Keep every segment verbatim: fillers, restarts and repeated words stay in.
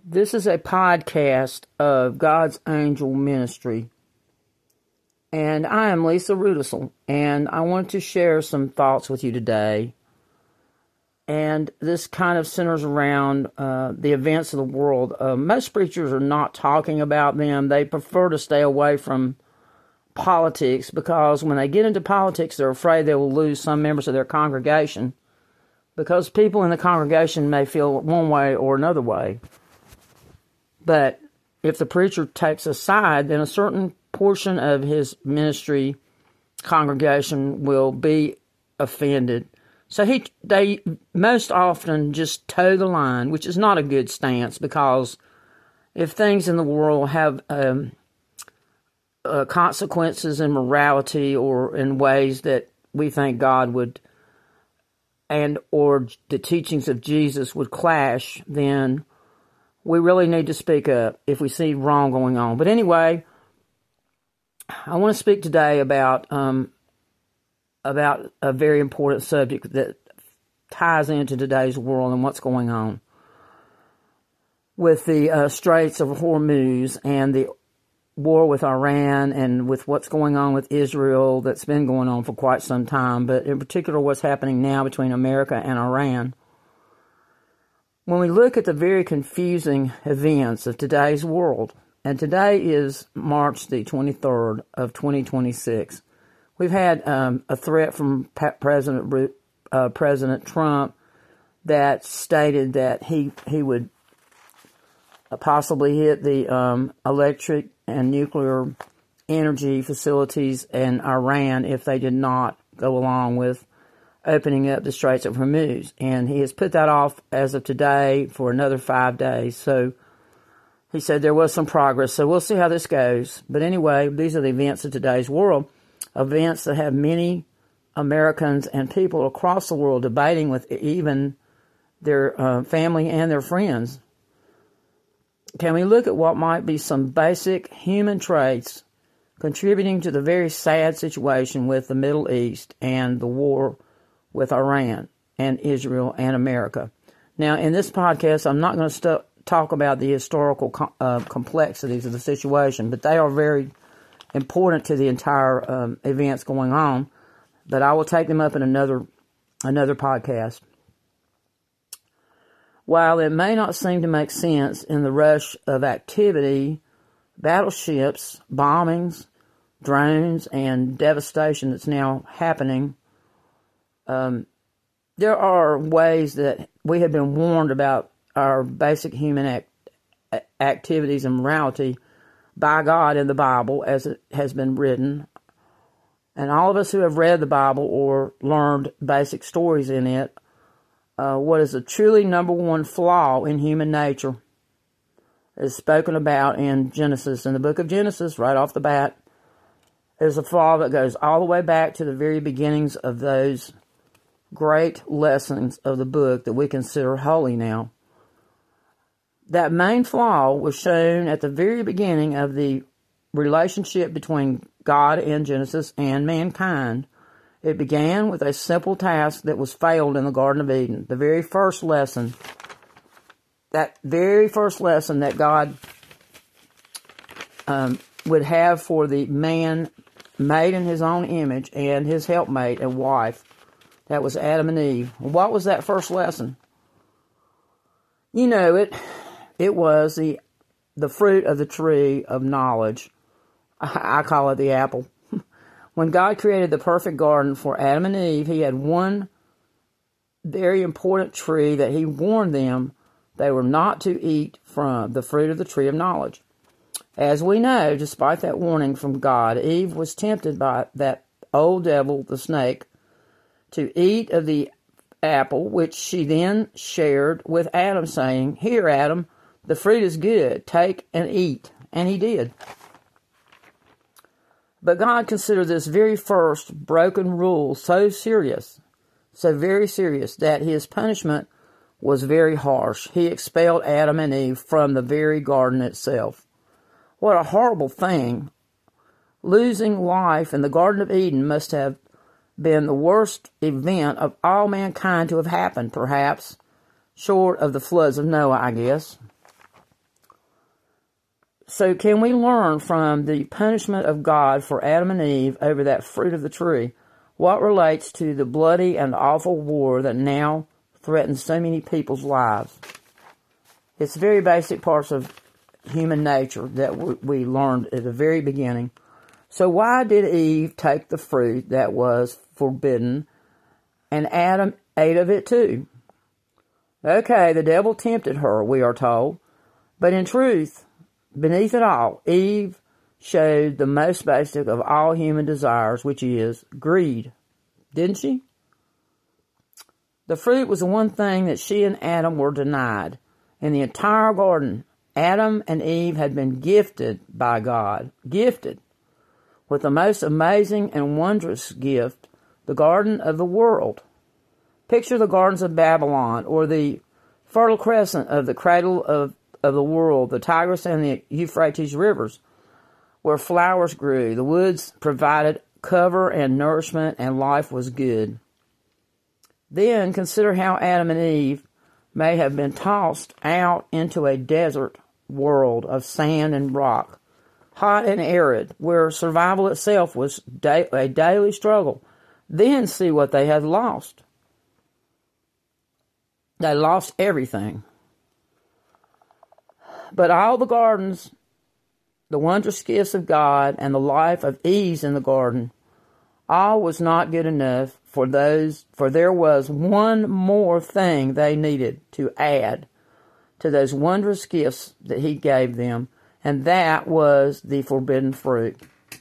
This is a podcast of God's Angel Ministry, and I am Lisa Rudisell, and I want to share some thoughts with you today. And this kind of centers around uh, the events of the world. Uh, most preachers are not talking about them. They prefer to stay away from politics because when they get into politics, they're afraid they will lose some members of their congregation because people in the congregation may feel one way or another way. But if the preacher takes a side, then a certain portion of his ministry congregation will be offended. So he, they most often just toe the line, which is not a good stance, because if things in the world have um, uh, consequences in morality or in ways that we think God would, and or the teachings of Jesus would clash, then we really need to speak up if we see wrong going on. But anyway, I want to speak today about um, about a very important subject that ties into today's world and what's going on with the uh, Straits of Hormuz and the war with Iran and with what's going on with Israel that's been going on for quite some time, but in particular what's happening now between America and Iran. When we look at the very confusing events of today's world, and today is March the twenty-third of twenty twenty-six, we've had um, a threat from President uh, President Trump that stated that he he would possibly hit the um, electric and nuclear energy facilities in Iran if they did not go along with opening up the Straits of Hormuz. And he has put that off as of today for another five days. So he said there was some progress. So we'll see how this goes. But anyway, these are the events of today's world. Events that have many Americans and people across the world debating with even their uh, family and their friends. Can we look at what might be some basic human traits contributing to the very sad situation with the Middle East and the war with Iran and Israel and America? Now, in this podcast, I'm not going to st- talk about the historical com- uh, complexities of the situation, but they are very important to the entire um, events going on. But I will take them up in another another podcast. While it may not seem to make sense in the rush of activity, battleships, bombings, drones, and devastation that's now happening, um, there are ways that we have been warned about our basic human act- activities and morality by God in the Bible, as it has been written. And all of us who have read the Bible or learned basic stories in it, uh, what is a truly number one flaw in human nature is spoken about in Genesis. In the book of Genesis, right off the bat, is a flaw that goes all the way back to the very beginnings of those great lessons of the book that we consider holy now. That main flaw was shown at the very beginning of the relationship between God in Genesis and mankind. It began with a simple task that was failed in the Garden of Eden. The very first lesson, that very first lesson that God um, would have for the man made in his own image and his helpmate and wife, that was Adam and Eve. What was that first lesson? You know it. It was the the fruit of the tree of knowledge. I, I call it the apple. When God created the perfect garden for Adam and Eve, he had one very important tree that he warned them they were not to eat from, the fruit of the tree of knowledge. As we know, despite that warning from God, Eve was tempted by that old devil, the snake, to eat of the apple, which she then shared with Adam, saying, "Here, Adam, the fruit is good. Take and eat." And he did. But God considered this very first broken rule so serious, so very serious, that his punishment was very harsh. He expelled Adam and Eve from the very garden itself. What a horrible thing. Losing life in the Garden of Eden must have been the worst event of all mankind to have happened, perhaps, short of the floods of Noah, I guess. So can we learn from the punishment of God for Adam and Eve over that fruit of the tree what relates to the bloody and awful war that now threatens so many people's lives? It's very basic parts of human nature that we learned at the very beginning. So why did Eve take the fruit that was forbidden and Adam ate of it too? Okay, the devil tempted her, we are told, but in truth, beneath it all, Eve showed the most basic of all human desires, which is greed. Didn't she? The fruit was the one thing that she and Adam were denied. In the entire garden, Adam and Eve had been gifted by God, gifted with the most amazing and wondrous gift, the garden of the world. Picture the gardens of Babylon, or the fertile crescent of the cradle of, of the world, the Tigris and the Euphrates rivers, where flowers grew, the woods provided cover and nourishment, and life was good. Then consider how Adam and Eve may have been tossed out into a desert world of sand and rock, hot and arid, where survival itself was da- a daily struggle. Then see what they had lost. They lost everything. But all the gardens, the wondrous gifts of God, and the life of ease in the garden, all was not good enough for those, for there was one more thing they needed to add to those wondrous gifts that he gave them, and that was the forbidden fruit.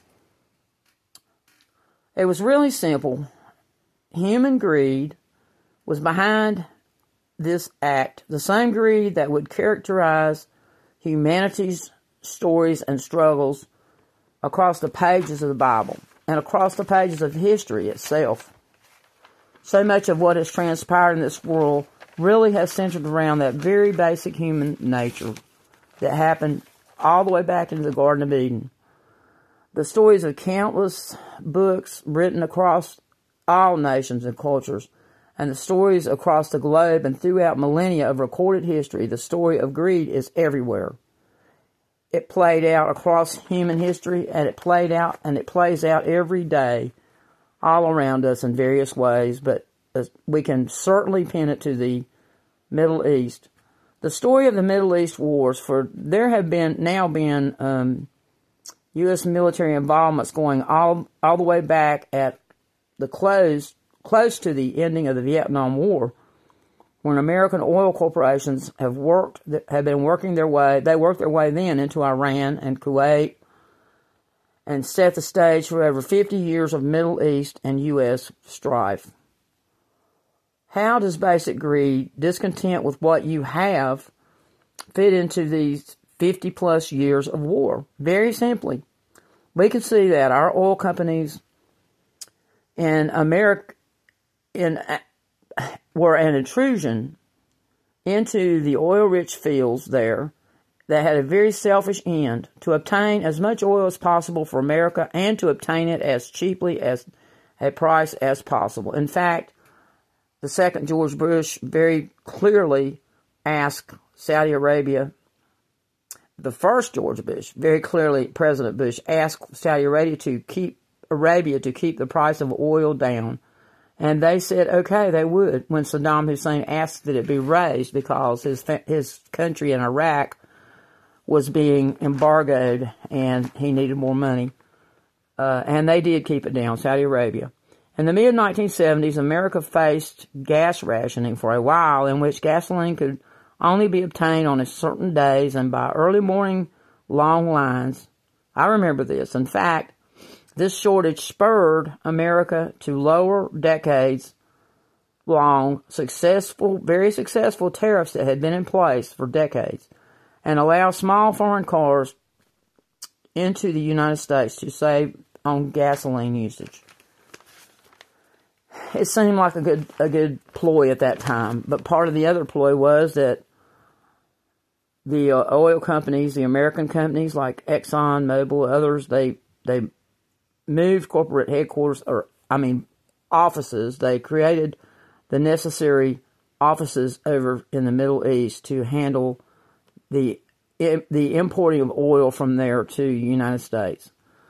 It was really simple. Human greed was behind this act, the same greed that would characterize humanity's stories and struggles across the pages of the Bible and across the pages of history itself. So much of what has transpired in this world really has centered around that very basic human nature that happened all the way back into the Garden of Eden. The stories of countless books written across all nations and cultures, and the stories across the globe and throughout millennia of recorded history, the story of greed is everywhere. It played out across human history, and it played out, and it plays out every day all around us in various ways, but we can certainly pin it to the Middle East. The story of the Middle East wars, for there have been now been um, U S military involvements going all all the way back at the close close to the ending of the Vietnam War, when American oil corporations have worked have been working their way. They worked their way then into Iran and Kuwait, and set the stage for over fifty years of Middle East and U S strife. How does basic greed, discontent with what you have, fit into these fifty plus years of war? Very simply, we can see that our oil companies in America in, were an intrusion into the oil-rich fields there that had a very selfish end to obtain as much oil as possible for America and to obtain it as cheaply as a price as possible. In fact, the second George Bush very clearly asked Saudi Arabia, the first George Bush, very clearly President Bush asked Saudi Arabia to keep Arabia to keep the price of oil down. And they said, okay, they would, when Saddam Hussein asked that it be raised because his his country in Iraq was being embargoed and he needed more money. Uh, and they did keep it down, Saudi Arabia. In the mid nineteen seventies, America faced gas rationing for a while, in which gasoline could only be obtained on certain days and by early morning long lines. I remember this. In fact, this shortage spurred America to lower decades-long, successful, very successful tariffs that had been in place for decades, and allow small foreign cars into the United States to save on gasoline usage. It seemed like a good a good ploy at that time, but part of the other ploy was that the uh, oil companies, the American companies like Exxon, Mobil, others, they they moved corporate headquarters, or I mean offices. They created the necessary offices over in the Middle East to handle the the importing of oil from there to the United States.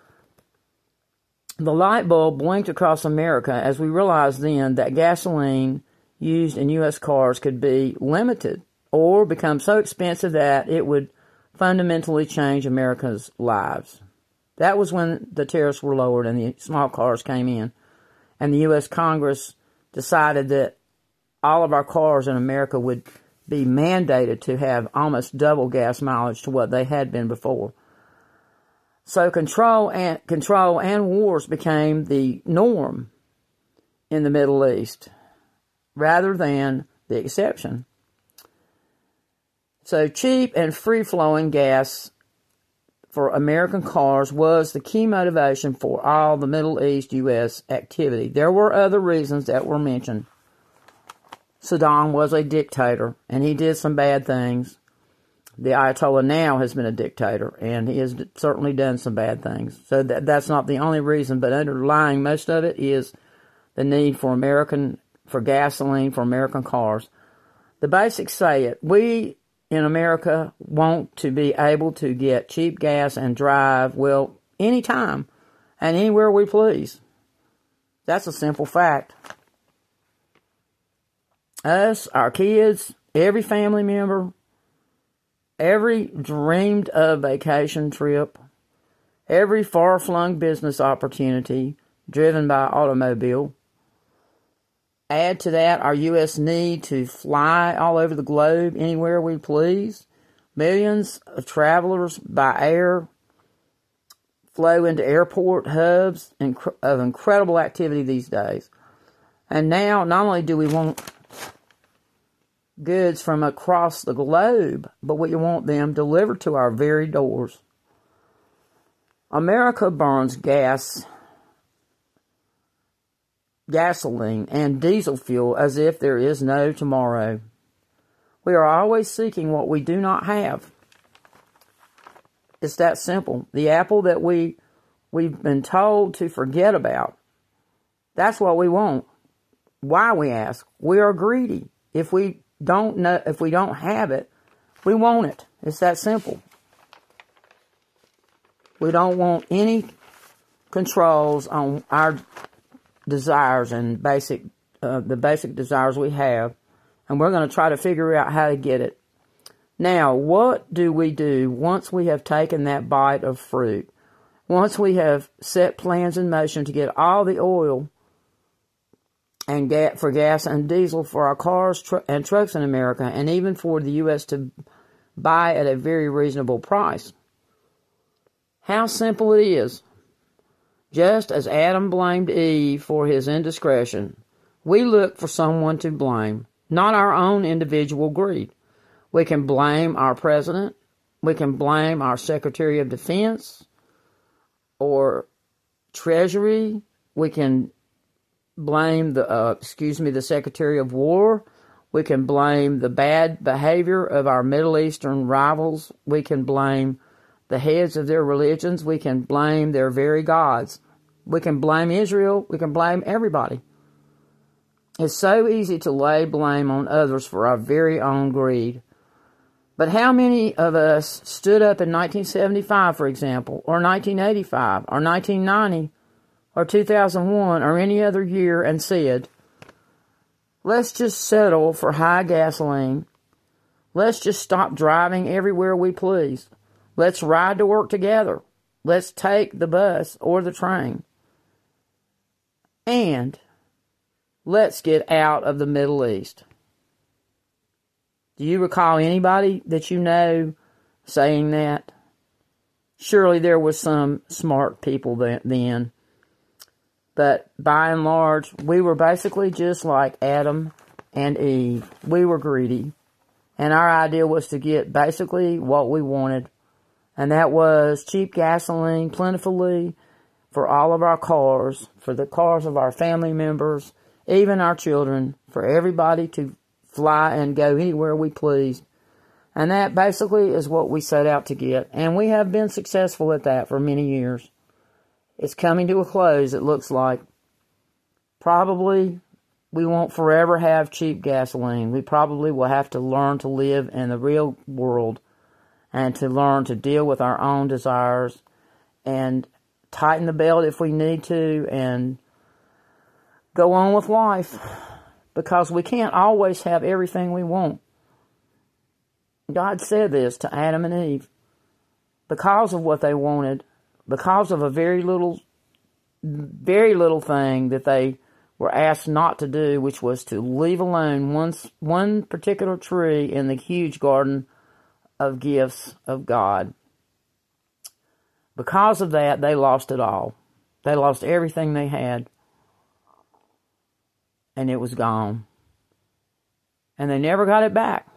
The light bulb blinked across America as we realized then that gasoline used in U S cars could be limited or become so expensive that it would fundamentally change America's lives. That was when the tariffs were lowered and the small cars came in, and the U S Congress decided that all of our cars in America would be mandated to have almost double gas mileage to what they had been before. So control and control and wars became the norm in the Middle East rather than the exception. So cheap and free-flowing gas for American cars was the key motivation for all the Middle East U S activity. There were other reasons that were mentioned. Saddam was a dictator, and he did some bad things. The Ayatollah now has been a dictator, and he has certainly done some bad things. So that, that's not the only reason, but underlying most of it is the need for American, for gasoline, for American cars. The basics say it. We in America want to be able to get cheap gas and drive, well, anytime and anywhere we please. That's a simple fact. Us, our kids, every family member, every dreamed of vacation trip, every far-flung business opportunity driven by automobile. Add to that our U S need to fly all over the globe anywhere we please. Millions of travelers by air flow into airport hubs of incredible activity these days. And now, not only do we want goods from across the globe, but we want them delivered to our very doors. America burns gas, gasoline, and diesel fuel as if there is no tomorrow. We are always seeking what we do not have. It's that simple. The apple that we, we've been told to forget about, that's what we want. Why, we ask? We are greedy. If we don't know, if we don't have it, we want it. It's that simple. We don't want any controls on our desires and basic, uh, the basic desires we have, and we're going to try to figure out how to get it. Now, what do we do once we have taken that bite of fruit? Once we have set plans in motion to get all the oil and ga- for gas and diesel for our cars tr- and trucks in America, and even for the U S to buy at a very reasonable price. How simple it is. Just as Adam blamed Eve for his indiscretion, we look for someone to blame, not our own individual greed. We can blame our president. We can blame our Secretary of Defense or Treasury. We can blame the, uh, excuse me, the Secretary of War. We can blame the bad behavior of our Middle Eastern rivals. We can blame the heads of their religions. We can blame their very gods. We can blame Israel. We can blame everybody. It's so easy to lay blame on others for our very own greed. But how many of us stood up in nineteen seventy-five, for example, or nineteen eighty-five, or nineteen ninety, or two thousand one, or any other year and said, let's just settle for high gasoline. Let's just stop driving everywhere we please. Let's ride to work together. Let's take the bus or the train. And let's get out of the Middle East. Do you recall anybody that you know saying that? Surely there was some smart people then. But by and large, we were basically just like Adam and Eve. We were greedy. And our idea was to get basically what we wanted. And that was cheap gasoline plentifully for all of our cars, for the cars of our family members, even our children, for everybody to fly and go anywhere we pleased. And that basically is what we set out to get. And we have been successful at that for many years. It's coming to a close, it looks like. Probably we won't forever have cheap gasoline. We probably will have to learn to live in the real world and to learn to deal with our own desires and tighten the belt if we need to and go on with life, because we can't always have everything we want. God said this to Adam and Eve because of what they wanted, because of a very little, very little thing that they were asked not to do, which was to leave alone one, one particular tree in the huge garden of gifts of God. Because of that, they lost it all. They lost everything they had. And it was gone. And they never got it back.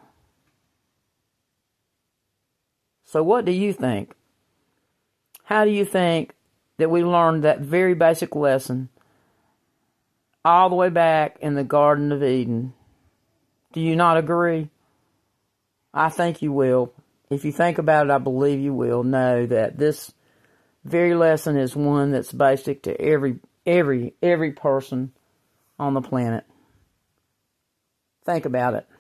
So what do you think? How do you think that we learned that very basic lesson all the way back in the Garden of Eden? Do you not agree? I think you will. If you think about it, I believe you will know that this very lesson is one that's basic to every, every, every person on the planet. Think about it.